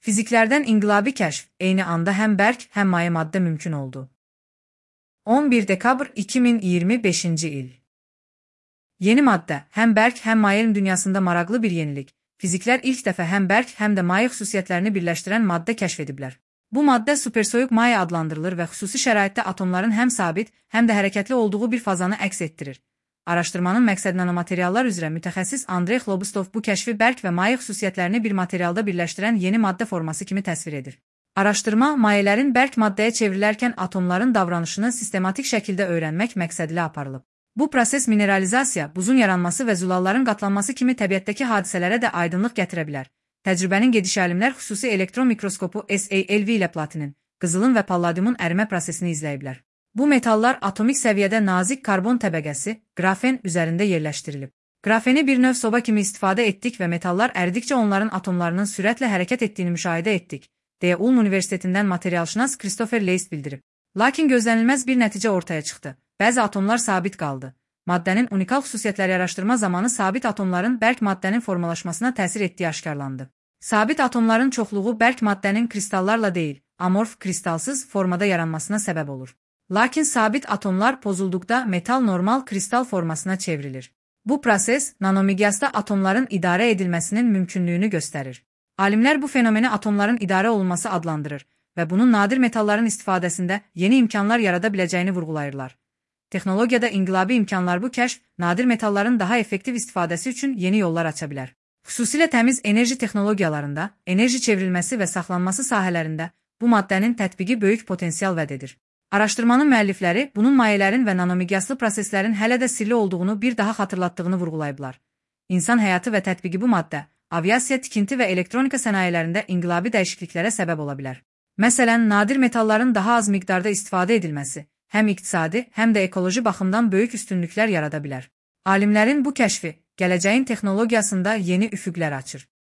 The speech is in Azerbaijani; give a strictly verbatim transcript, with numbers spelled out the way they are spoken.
Fiziklərdən inqilabi kəşf, eyni anda həm bərk, həm maye maddə mümkün oldu. on bir dekabr iki min iyirmi beşinci il. Yeni maddə, həm bərk, həm maye elm dünyasında maraqlı bir yenilik. Fiziklər ilk dəfə həm bərk, həm də maye xüsusiyyətlərini birləşdirən maddə kəşf ediblər. Bu maddə supersoyuq maye adlandırılır və xüsusi şəraitdə atomların həm sabit, həm də hərəkətli olduğu bir fazanı əks etdirir. Araşdırmanın məqsədi nanomateriallar üzrə mütəxəssis Andrey Xlobustov bu kəşfi bərk və maye xüsusiyyətlərini bir materialda birləşdirən yeni maddə forması kimi təsvir edir. Araşdırma, mayələrin bərk maddəyə çevrilərkən atomların davranışını sistematik şəkildə öyrənmək məqsədilə aparılıb. Bu proses mineralizasiya, buzun yaranması və zülalların qatlanması kimi təbiətdəki hadisələrə də aydınlıq gətirə bilər. Təcrübənin gedişi alimlər xüsusi elektron mikroskopu S A L V ilə platinin, qızılın və palladiumun ərimə prosesini izləyiblər. Bu metallar atomik səviyyədə nazik karbon təbəqəsi, qrafen üzərində yerləşdirilib. Qrafeni bir növ soba kimi istifadə etdik və metallar əridikcə onların atomlarının sürətlə hərəkət etdiyini müşahidə etdik, deyə Ulm Universitetindən materialşünas Christopher Leist bildirib. Lakin gözlənilməz bir nəticə ortaya çıxdı. Bəzi atomlar sabit qaldı. Maddənin unikal xüsusiyyətləri araşdırma zamanı sabit atomların bərk maddənin formalaşmasına təsir etdiyi aşkarlandı. Sabit atomların çoxluğu bərk maddənin kristallarla deyil, amorf kristalsız formada yaranmasına səbəb olur. Lakin sabit atomlar pozulduqda metal normal kristal formasına çevrilir. Bu proses, nanomiqyasda atomların idarə edilməsinin mümkünlüyünü göstərir. Alimlər bu fenomeni atomların idarə olunması adlandırır və bunun nadir metalların istifadəsində yeni imkanlar yarada biləcəyini vurğulayırlar. Texnologiyada inqilabi imkanlar bu kəşf, nadir metalların daha effektiv istifadəsi üçün yeni yollar aça bilər. Xüsusilə təmiz enerji texnologiyalarında, enerji çevrilməsi və saxlanması sahələrində bu maddənin tətbiqi böyük potensial vəd edir. Araşdırmanın müəllifləri bunun mayələrin və nanomiqyaslı proseslərin hələ də sirli olduğunu bir daha xatırlatdığını vurğulayıblar. İnsan həyatı və tətbiqi bu maddə, aviasiya, tikinti və elektronika sənayelərində inqilabi dəyişikliklərə səbəb ola bilər. Məsələn, nadir metalların daha az miqdarda istifadə edilməsi, həm iqtisadi, həm də ekoloji baxımdan böyük üstünlüklər yarada bilər. Alimlərin bu kəşfi, gələcəyin texnologiyasında yeni üfüqlər açır.